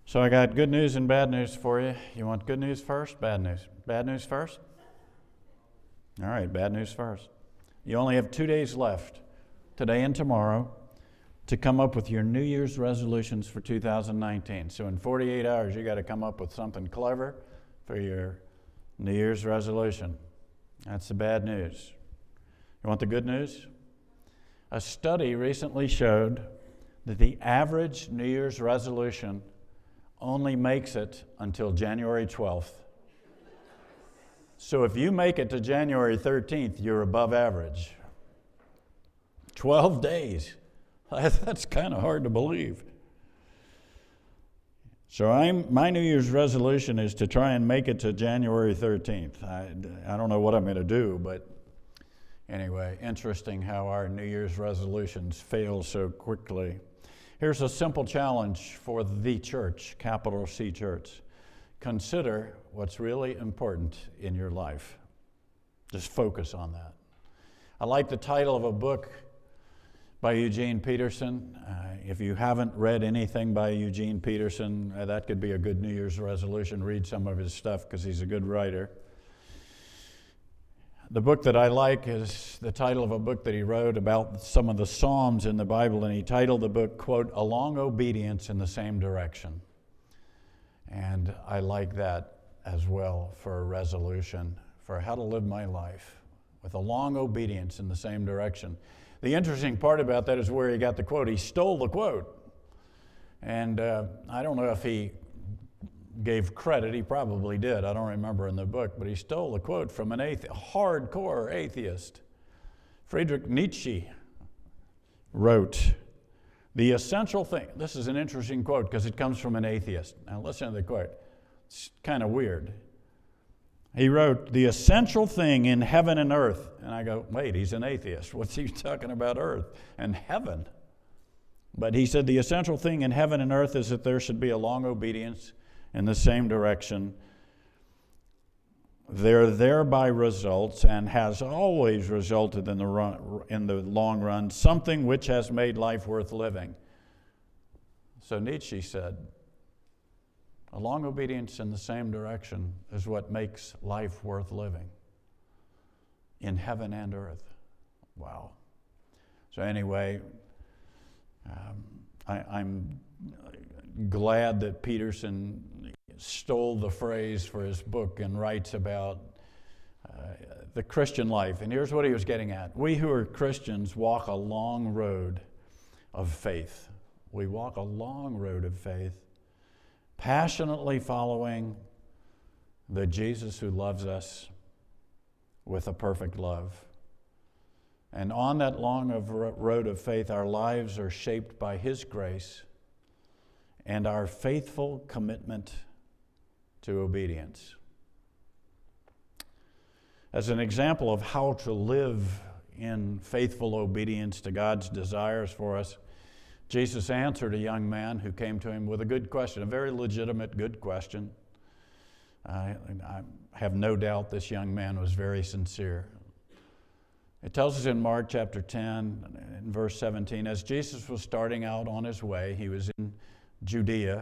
So I got good news and bad news for you. You want good news first? Bad news? Bad news first? All right, bad news first. You only have 2 days left, today and tomorrow, to come up with your New Year's resolutions for 2019. So in 48 hours, you got to come up with something clever for your New Year's resolution. That's the bad news. You want the good news? A study recently showed that the average New Year's resolution only makes it until January 12th. So if you make it to January 13th, you're above average. 12 days. That's kind of hard to believe. So my New Year's resolution is to try and make it to January 13th. I don't know what I'm going to do, but anyway, interesting how our New Year's resolutions fail so quickly. Here's a simple challenge for the church, capital C church. Consider what's really important in your life. Just focus on that. I like the title of a book by Eugene Peterson. If you haven't read anything by Eugene Peterson, that could be a good New Year's resolution. Read some of his stuff because he's a good writer. The book that I like is the title of a book that he wrote about some of the Psalms in the Bible, and he titled the book, quote, "A Long Obedience in the Same Direction." And I like that as well for a resolution for how to live my life, with a long obedience in the same direction. The interesting part about that is where he got the quote. He stole the quote. And I don't know if he gave credit. He probably did. I don't remember in the book. But he stole the quote from an hardcore atheist. Friedrich Nietzsche wrote, "The essential thing," this is an interesting quote because it comes from an atheist. Now listen to the quote. It's kind of weird. He wrote, "The essential thing in heaven and earth," and I go, wait, he's an atheist. What's he talking about earth and heaven? But he said, "The essential thing in heaven and earth is that there should be a long obedience in the same direction. There thereby results, and has always resulted in the long run, something which has made life worth living." So Nietzsche said, a long obedience in the same direction is what makes life worth living in heaven and earth. Wow. So anyway, I'm glad that Peterson stole the phrase for his book and writes about the Christian life. And here's what he was getting at. We who are Christians walk a long road of faith. We walk a long road of faith, passionately following the Jesus who loves us with a perfect love. And on that long road of faith, our lives are shaped by His grace and our faithful commitment to obedience. As an example of how to live in faithful obedience to God's desires for us, Jesus answered a young man who came to him with a good question, a very legitimate good question. I have no doubt this young man was very sincere. It tells us in Mark chapter 10, in verse 17, as Jesus was starting out on his way, he was in Judea.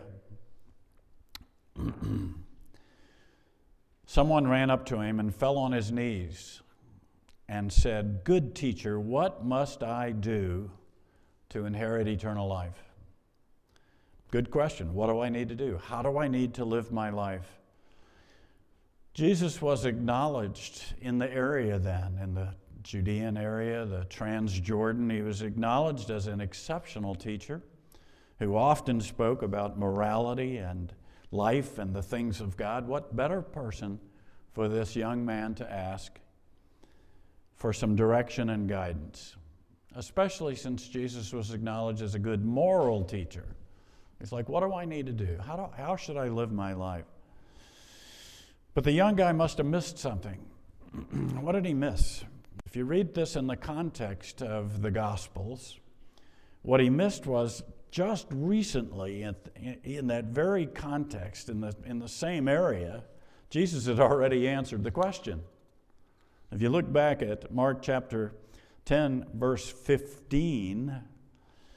Someone ran up to him and fell on his knees and said, "Good teacher, what must I do to inherit eternal life?" Good question. What do I need to do? How do I need to live my life? Jesus was acknowledged in the area then, in the Judean area, the Transjordan. He was acknowledged as an exceptional teacher who often spoke about morality and life and the things of God. What better person for this young man to ask for some direction and guidance, especially since Jesus was acknowledged as a good moral teacher. He's like, what do I need to do? How should I live my life? But the young guy must have missed something. What did he miss? If you read this in the context of the Gospels, what he missed was just recently, in that very context, in the same area, Jesus had already answered the question. If you look back at Mark chapter 10, verse 15,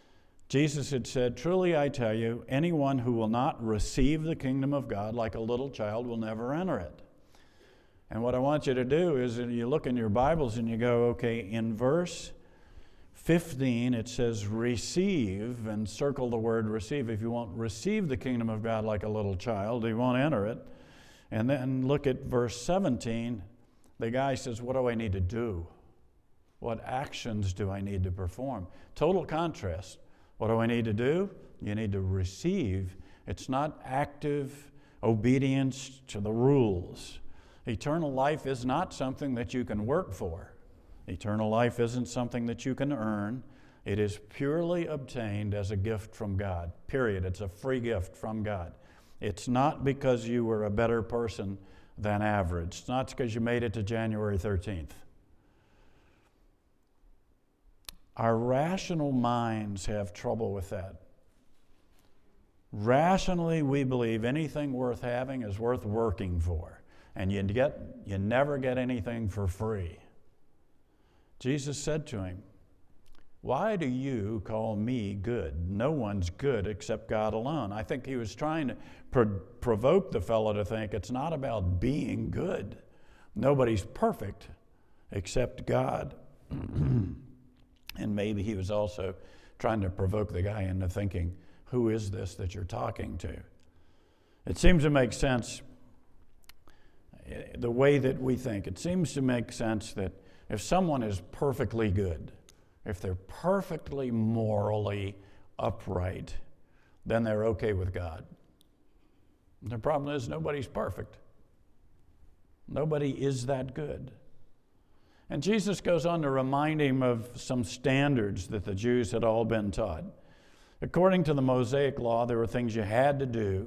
Jesus had said, "Truly I tell you, anyone who will not receive the kingdom of God like a little child will never enter it." And what I want you to do is you look in your Bibles and you go, okay, in verse 15 it says receive, and circle the word receive. If you won't receive the kingdom of God like a little child, you won't enter it. And then look at verse 17. The guy says, what do I need to do? What actions do I need to perform? Total contrast. What do I need to do? You need to receive. It's not active obedience to the rules. Eternal life is not something that you can work for. Eternal life isn't something that you can earn. It is purely obtained as a gift from God, period. It's a free gift from God. It's not because you were a better person than average. It's not because you made it to January 13th. Our rational minds have trouble with that. Rationally, we believe anything worth having is worth working for. And you never get anything for free. Jesus said to him, "Why do you call me good? No one's good except God alone." I think he was trying to provoke the fellow to think it's not about being good. Nobody's perfect except God. And maybe he was also trying to provoke the guy into thinking, who is this that you're talking to? It seems to make sense, the way that we think. It seems to make sense that if someone is perfectly good, if they're perfectly morally upright, then they're okay with God. The problem is nobody's perfect. Nobody is that good. And Jesus goes on to remind him of some standards that the Jews had all been taught. According to the Mosaic law, there were things you had to do,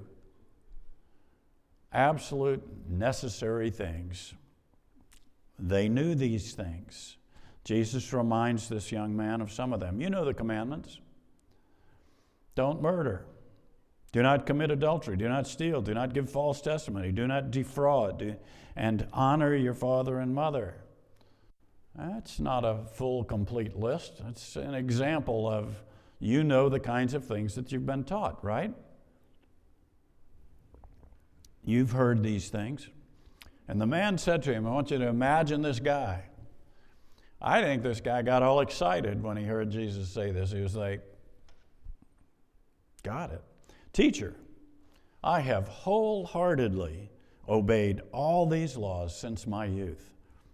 absolute necessary things. They knew these things. Jesus reminds this young man of some of them. You know the commandments. Don't murder. Do not commit adultery. Do not steal. Do not give false testimony. Do not defraud. And honor your father and mother. That's not a full, complete list. It's an example of, you know, the kinds of things that you've been taught, right? You've heard these things. And the man said to him, I want you to imagine this guy. I think this guy got all excited when he heard Jesus say this. He was like, got it. Teacher, I have wholeheartedly obeyed all these laws since my youth.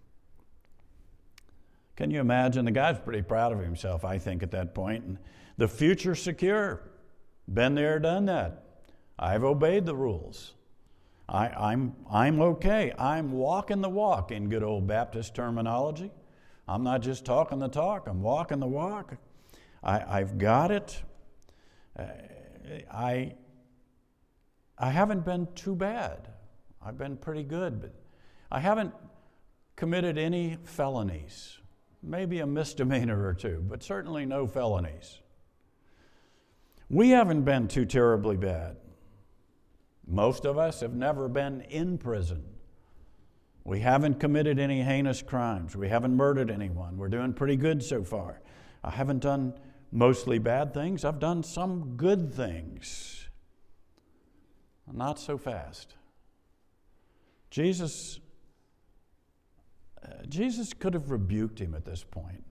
Can you imagine? The guy's pretty proud of himself, I think, at that point. And the future's secure. Been there, done that. I've obeyed the rules. I'm okay. I'm walking the walk in good old Baptist terminology. I'm not just talking the talk. I'm walking the walk. I've got it. I haven't been too bad. I've been pretty good, but I haven't committed any felonies. Maybe a misdemeanor or two, but certainly no felonies. We haven't been too terribly bad. Most of us have never been in prison. We haven't committed any heinous crimes. We haven't murdered anyone. We're doing pretty good so far. I haven't done mostly bad things. I've done some good things. Not so fast. Jesus could have rebuked him at this point.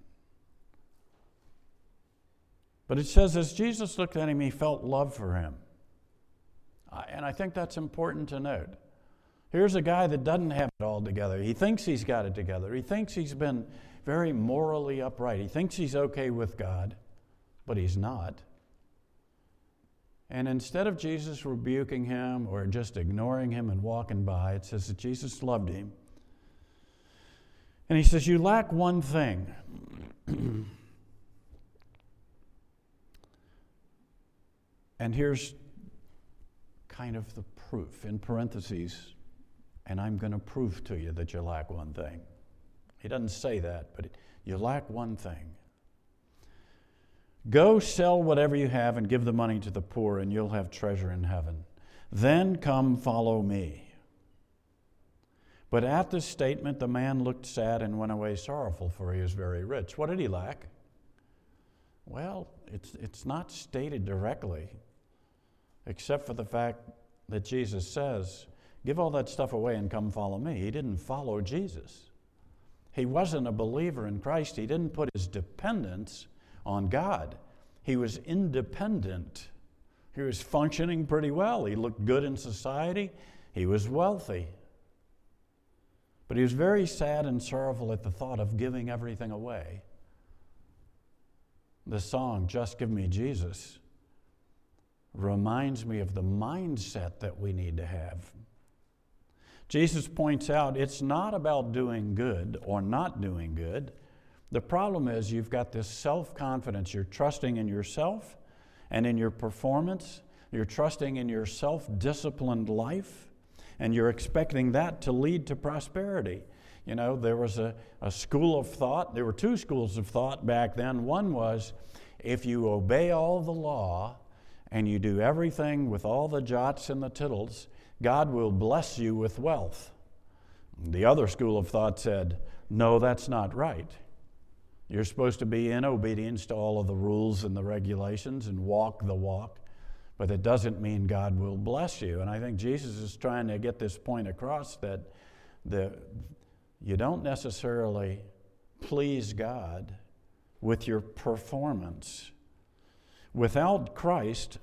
But it says, as Jesus looked at him, he felt love for him. And I think that's important to note. Here's a guy that doesn't have it all together. He thinks he's got it together. He thinks he's been very morally upright. He thinks he's okay with God, but he's not. And instead of Jesus rebuking him or just ignoring him and walking by, it says that Jesus loved him. And he says, you lack one thing. And here's kind of the proof, in parentheses, and I'm going to prove to you that you lack one thing. He doesn't say that, but you lack one thing. Go sell whatever you have and give the money to the poor, and you'll have treasure in heaven. Then come follow me. But at this statement, the man looked sad and went away sorrowful, for he was very rich. What did he lack? Well, it's not stated directly, except for the fact that Jesus says, give all that stuff away and come follow me. He didn't follow Jesus. He wasn't a believer in Christ. He didn't put his dependence on God. He was independent. He was functioning pretty well. He looked good in society. He was wealthy. But he was very sad and sorrowful at the thought of giving everything away. The song, Just Give Me Jesus, reminds me of the mindset that we need to have. Jesus points out it's not about doing good or not doing good. The problem is you've got this self-confidence. You're trusting in yourself and in your performance. You're trusting in your self-disciplined life, and you're expecting that to lead to prosperity. You know, there was a school of thought. There were two schools of thought back then. One was, if you obey all the law and you do everything with all the jots and the tittles, God will bless you with wealth. The other school of thought said, no, that's not right. You're supposed to be in obedience to all of the rules and the regulations and walk the walk, but it doesn't mean God will bless you. And I think Jesus is trying to get this point across that you don't necessarily please God with your performance. Without Christ,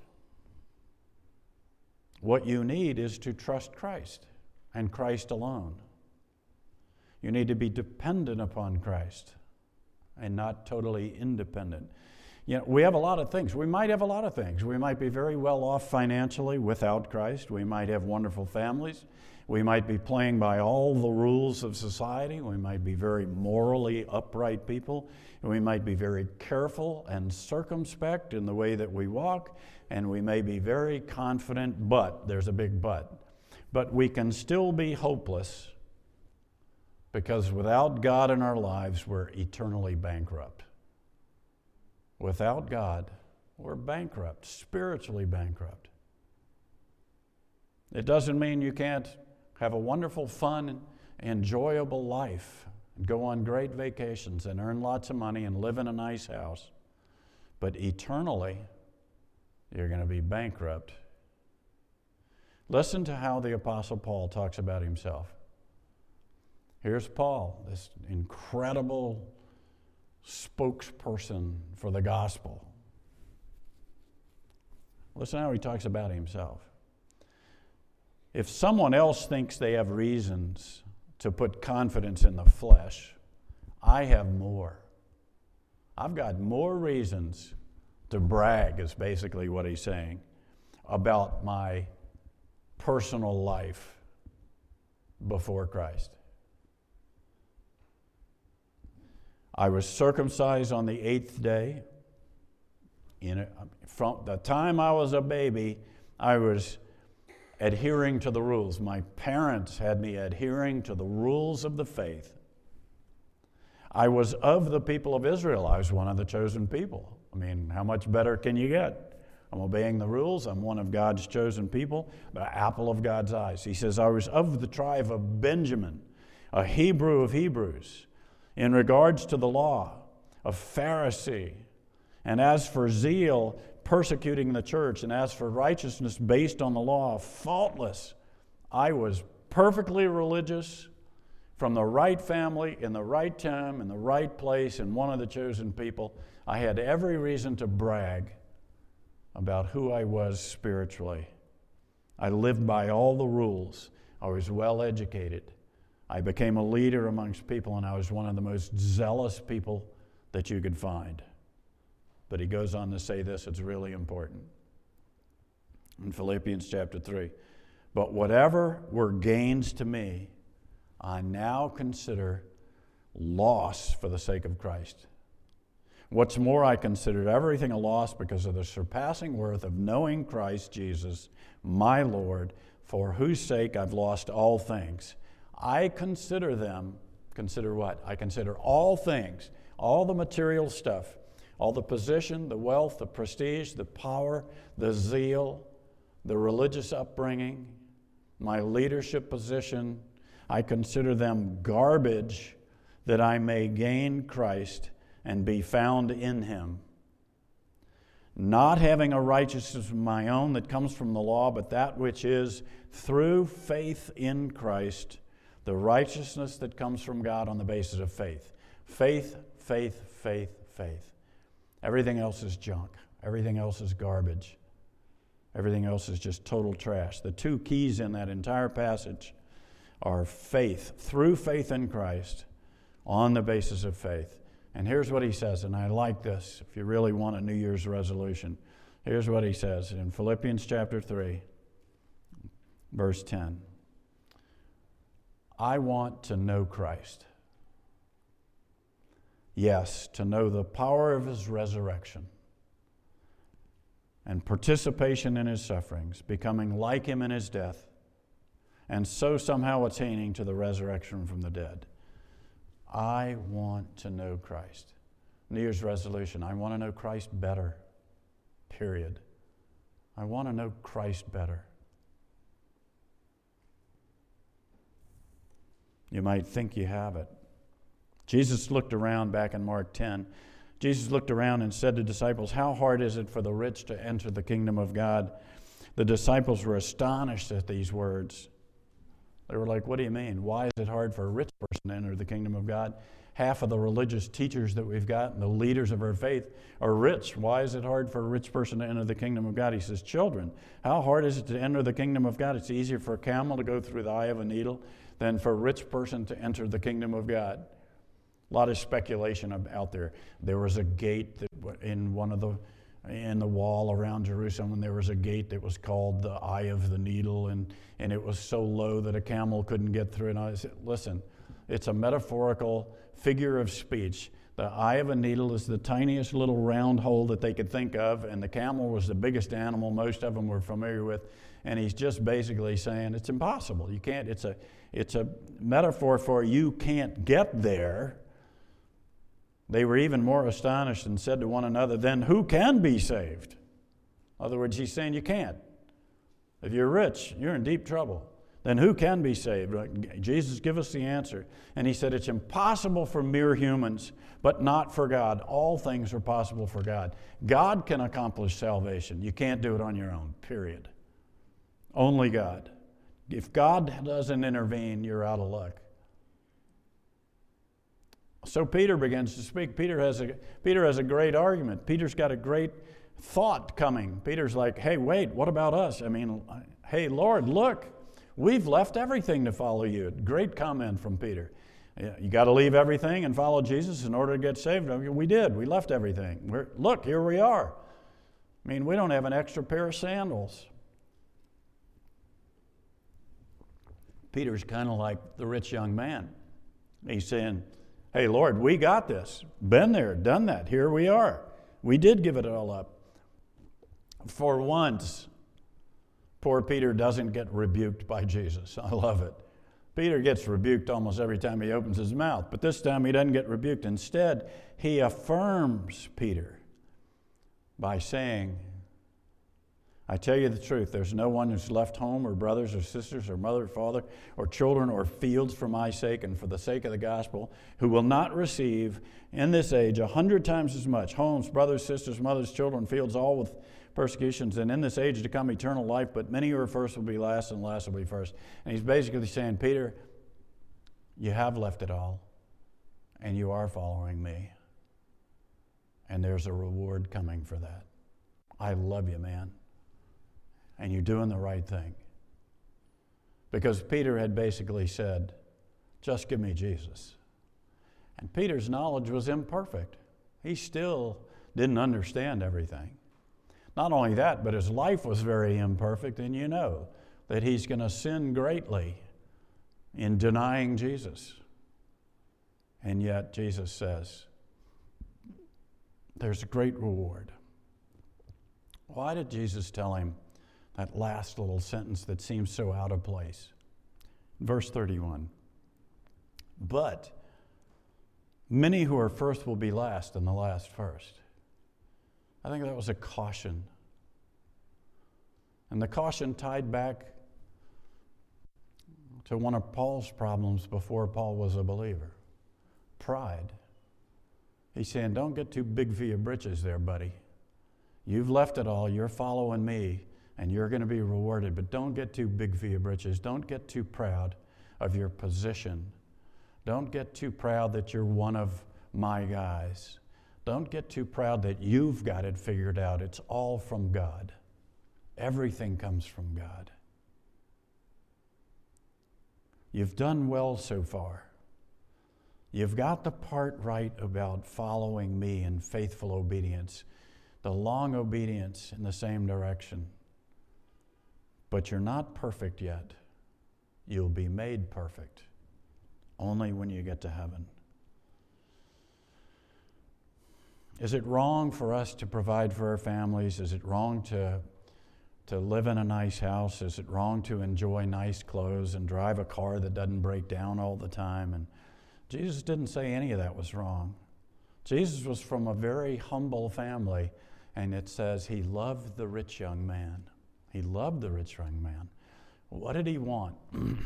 what you need is to trust Christ and Christ alone. You need to be dependent upon Christ and not totally independent. You know, we have a lot of things. We might have a lot of things. We might be very well off financially without Christ. We might have wonderful families. We might be playing by all the rules of society. We might be very morally upright people. And we might be very careful and circumspect in the way that we walk. And we may be very confident, but, there's a big but. But we can still be hopeless because without God in our lives, we're eternally bankrupt. Without God, we're bankrupt, spiritually bankrupt. It doesn't mean you can't have a wonderful, fun, enjoyable life, go on great vacations and earn lots of money and live in a nice house. But eternally, you're going to be bankrupt. Listen to how the Apostle Paul talks about himself. Here's Paul, this incredible spokesperson for the gospel. Listen how he talks about himself. If someone else thinks they have reasons to put confidence in the flesh, I have more. I've got more reasons to brag, is basically what he's saying, about my personal life before Christ. I was circumcised on the 8th day. From the time I was a baby, I was adhering to the rules. My parents had me adhering to the rules of the faith. I was of the people of Israel. I was one of the chosen people. I mean, how much better can you get? I'm obeying the rules. I'm one of God's chosen people, the apple of God's eyes. He says, I was of the tribe of Benjamin, a Hebrew of Hebrews. In regards to the law, a Pharisee. And as for zeal, persecuting the church, and as for righteousness based on the law, faultless. I was perfectly religious, from the right family, in the right time, in the right place, and one of the chosen people. I had every reason to brag about who I was spiritually. I lived by all the rules. I was well educated. I became a leader amongst people, and I was one of the most zealous people that you could find. But he goes on to say this, it's really important. In Philippians chapter 3, but whatever were gains to me, I now consider loss for the sake of Christ. What's more, I considered everything a loss because of the surpassing worth of knowing Christ Jesus, my Lord, for whose sake I've lost all things. I consider them, consider what? I consider all things, all the material stuff, all the position, the wealth, the prestige, the power, the zeal, the religious upbringing, my leadership position. I consider them garbage that I may gain Christ and be found in him, not having a righteousness of my own that comes from the law, but that which is through faith in Christ, the righteousness that comes from God on the basis of faith. Faith, faith, faith, faith. Everything else is junk. Everything else is garbage. Everything else is just total trash. The two keys in that entire passage are faith, through faith in Christ, on the basis of faith. And here's what he says, and I like this if you really want a New Year's resolution. Here's what he says in Philippians chapter 3, verse 10. I want to know Christ. Yes, to know the power of his resurrection and participation in his sufferings, becoming like him in his death, and so somehow attaining to the resurrection from the dead. I want to know Christ. New Year's resolution, I want to know Christ better, period. I want to know Christ better. You might think you have it. Jesus looked around back in Mark 10. Jesus looked around and said to disciples, how hard is it for the rich to enter the kingdom of God? The disciples were astonished at these words. They were like, what do you mean? Why is it hard for a rich person to enter the kingdom of God? Half of the religious teachers that we've got and the leaders of our faith are rich. Why is it hard for a rich person to enter the kingdom of God? He says, children, how hard is it to enter the kingdom of God? It's easier for a camel to go through the eye of a needle than for a rich person to enter the kingdom of God. A lot of speculation out there. There was a gate that in the wall around Jerusalem, and there was a gate that was called the Eye of the Needle, and it was so low that a camel couldn't get through. And I said, listen, it's a metaphorical figure of speech. The eye of a needle is the tiniest little round hole that they could think of, and the camel was the biggest animal most of them were familiar with. And he's just basically saying it's impossible. You can't. It's a metaphor for you can't get there. They were even more astonished and said to one another, then who can be saved? In other words, he's saying you can't. If you're rich, you're in deep trouble. Then who can be saved? Jesus, give us the answer. And he said, it's impossible for mere humans, but not for God. All things are possible for God. God can accomplish salvation. You can't do it on your own, period. Only God. If God doesn't intervene, you're out of luck. So Peter begins to speak. Peter has a great argument. Peter's got a great thought coming. Peter's like, hey, wait, what about us? I mean, hey, Lord, look, we've left everything to follow you. Great comment from Peter. You got to leave everything and follow Jesus in order to get saved. I mean, we did. We left everything. Look, here we are. I mean, we don't have an extra pair of sandals. Peter's kind of like the rich young man. He's saying, hey, Lord, we got this. Been there, done that. Here we are. We did give it all up. For once, poor Peter doesn't get rebuked by Jesus. I love it. Peter gets rebuked almost every time he opens his mouth, but this time he doesn't get rebuked. Instead, he affirms Peter by saying, I tell you the truth, there's no one who's left home or brothers or sisters or mother or father or children or fields for my sake and for the sake of the gospel who will not receive in this age 100 times as much, homes, brothers, sisters, mothers, children, fields, all with persecutions, and in this age to come eternal life, but many who are first will be last and last will be first. And he's basically saying, Peter, you have left it all and you are following me. And there's a reward coming for that. I love you, man. And you're doing the right thing. Because Peter had basically said, just give me Jesus. And Peter's knowledge was imperfect. He still didn't understand everything. Not only that, but his life was very imperfect, and you know that he's going to sin greatly in denying Jesus. And yet Jesus says, there's a great reward. Why did Jesus tell him that last little sentence that seems so out of place? Verse 31. But many who are first will be last, and the last first. I think that was a caution. And the caution tied back to one of Paul's problems before Paul was a believer. Pride. He's saying, don't get too big for your britches there, buddy. You've left it all. You're following me, and you're going to be rewarded. But don't get too big for your britches. Don't get too proud of your position. Don't get too proud that you're one of my guys. Don't get too proud that you've got it figured out. It's all from God. Everything comes from God. You've done well so far. You've got the part right about following me in faithful obedience, the long obedience in the same direction. But you're not perfect yet. You'll be made perfect only when you get to heaven. Is it wrong for us to provide for our families? Is it wrong to live in a nice house? Is it wrong to enjoy nice clothes and drive a car that doesn't break down all the time? And Jesus didn't say any of that was wrong. Jesus was from a very humble family, and it says he loved the rich young man. He loved the rich young man. What did he want?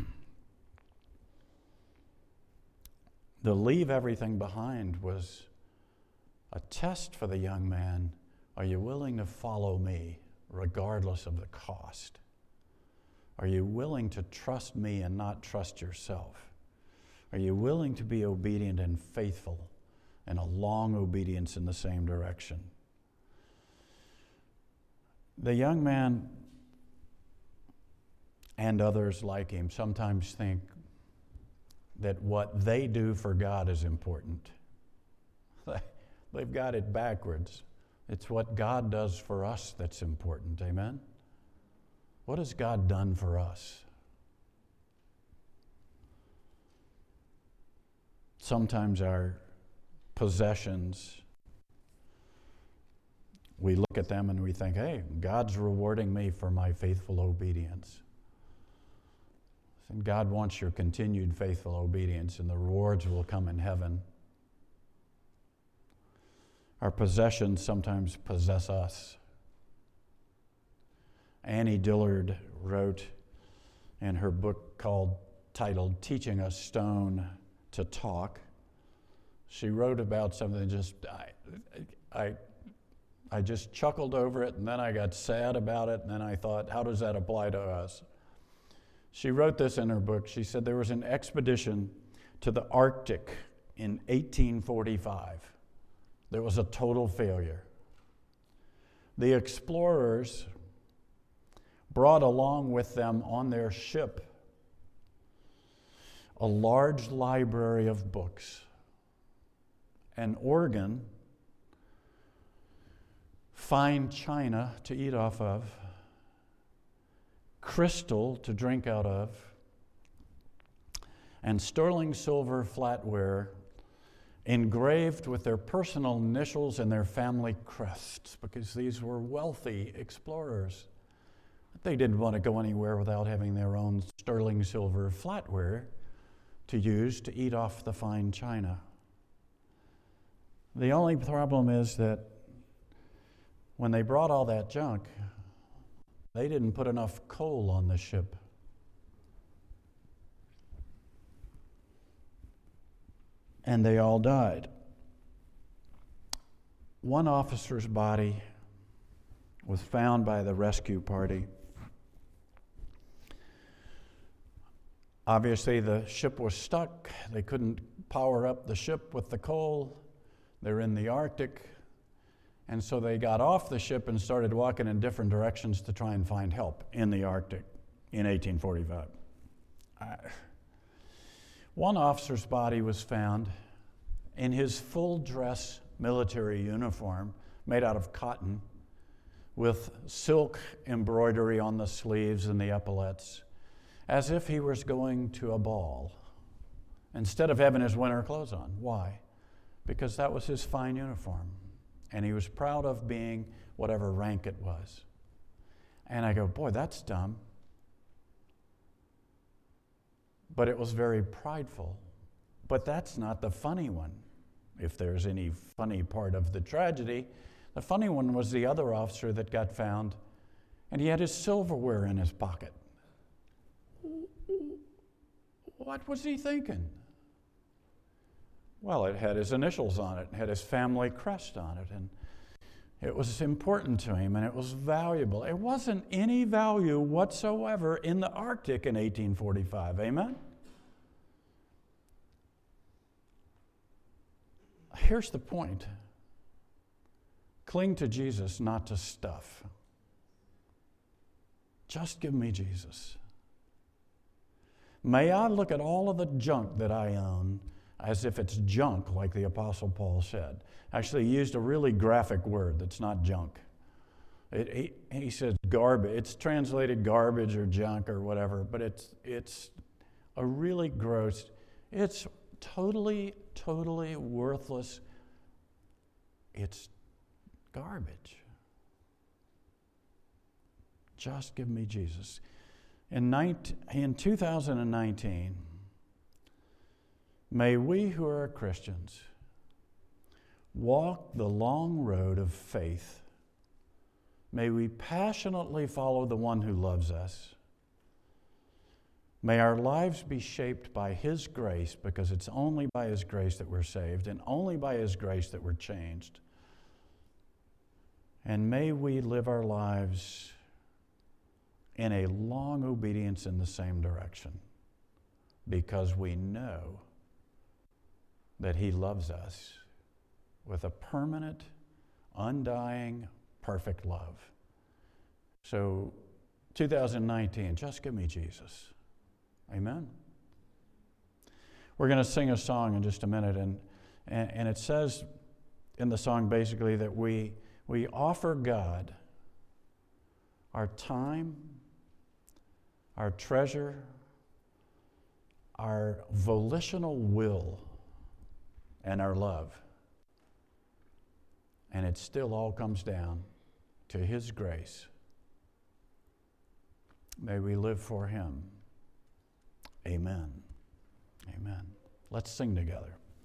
To leave everything behind was a test for the young man. Are you willing to follow me regardless of the cost? Are you willing to trust me and not trust yourself? Are you willing to be obedient and faithful in a long obedience in the same direction? The young man and others like him sometimes think that what they do for God is important. They've got it backwards. It's what God does for us that's important. Amen? What has God done for us? Sometimes our possessions, we look at them and we think, hey, God's rewarding me for my faithful obedience. And God wants your continued faithful obedience, and the rewards will come in heaven. Our possessions sometimes possess us. Annie Dillard wrote in her book titled Teaching a Stone to Talk. She wrote about something I just chuckled over it, and then I got sad about it, and then I thought, how does that apply to us? She wrote this in her book. She said there was an expedition to the Arctic in 1845. There was a total failure. The explorers brought along with them on their ship a large library of books, an organ, fine china to eat off of, crystal to drink out of, and sterling silver flatware engraved with their personal initials and their family crests, because these were wealthy explorers. They didn't want to go anywhere without having their own sterling silver flatware to use to eat off the fine china. The only problem is that when they brought all that junk, they didn't put enough coal on the ship. And they all died. One officer's body was found by the rescue party. Obviously, the ship was stuck. They couldn't power up the ship with the coal. They're in the Arctic. And so they got off the ship and started walking in different directions to try and find help in the Arctic in 1845. One officer's body was found in his full dress military uniform made out of cotton with silk embroidery on the sleeves and the epaulets, as if he was going to a ball instead of having his winter clothes on. Why? Because that was his fine uniform, and he was proud of being whatever rank it was. And I go, boy, that's dumb. But it was very prideful. But that's not the funny one. If there's any funny part of the tragedy, the funny one was the other officer that got found, and he had his silverware in his pocket. What was he thinking? Well, it had his initials on it, it had his family crest on it, and It was important to him and it was valuable. It wasn't any value whatsoever in the Arctic in 1845. Amen? Here's the point. Cling to Jesus, not to stuff. Just give me Jesus. May I look at all of the junk that I own as if it's junk, like the Apostle Paul said. Actually, he used a really graphic word that's not junk. He said garbage. It's translated garbage or junk or whatever, but it's a really gross, it's totally worthless. It's garbage. Just give me Jesus. In 2019, may we who are Christians walk the long road of faith. May we passionately follow the one who loves us. May our lives be shaped by His grace, because it's only by His grace that we're saved and only by His grace that we're changed. And may we live our lives in a long obedience in the same direction, because we know that He loves us with a permanent, undying, perfect love. So 2019, just give me Jesus. Amen? We're going to sing a song in just a minute, and it says in the song basically that we offer God our time, our treasure, our volitional will, and our love. And it still all comes down to His grace. May we live for Him. Amen. Amen. Let's sing together.